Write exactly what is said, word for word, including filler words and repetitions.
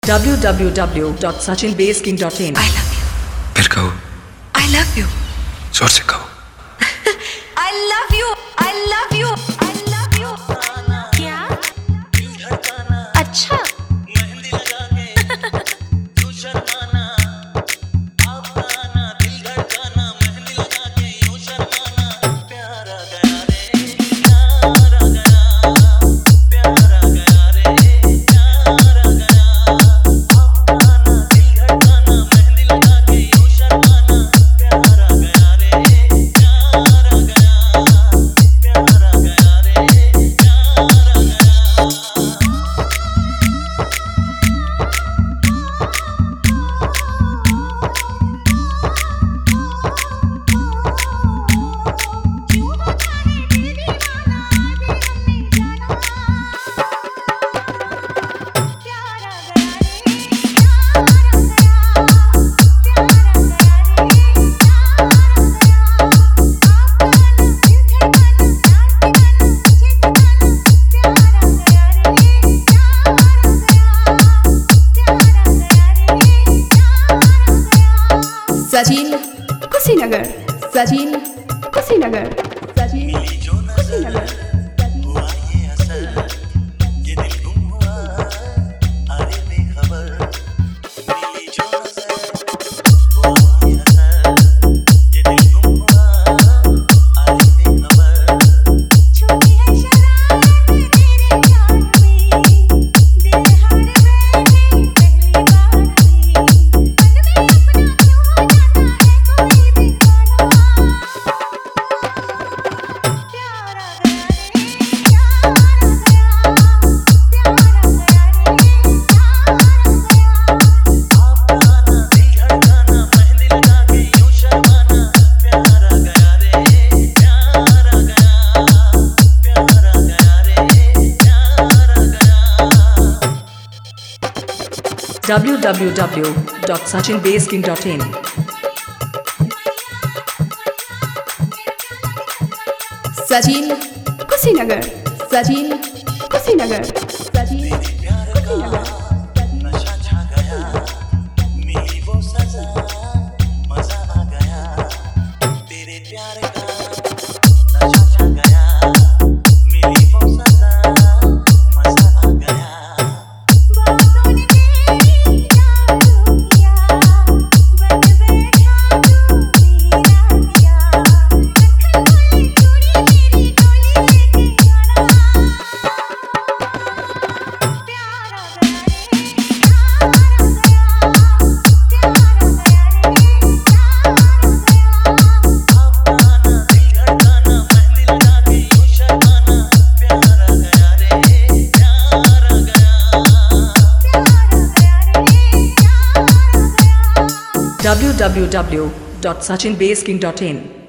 w w w dot sachin base king dot in। I love you। फिर कहो। I love you। जोर से कहो। I love you। I love you। I love you। क्या? अच्छा। Sachin Kushinagar, Sachin Kushinagar, Sachin Kushinagar. w w w dot sachin base king dot in। Sachin Kushinagar, Sachin Kushinagar, Sachin Kushinagar. नशा छा गया, मिली वो सजा, मजा आ गया, तेरे प्यार का। नशा छा गया, मिली वो सजा, मजा आ गया। बातों ने तेरी जादू किया, बन बैठा तू मेरा किया। लखन वाली चूड़ी मेरी डोली लेके आना, प्यार आ गया रे, प्यार आ गया, प्यार आ गया रे, प्यार आ गया। अपना दिल धड़काना, मेहंदी लगा के यूं शर्माना, प्यार आ गया रे, प्यार आ गया। w w w dot sachin base king dot in।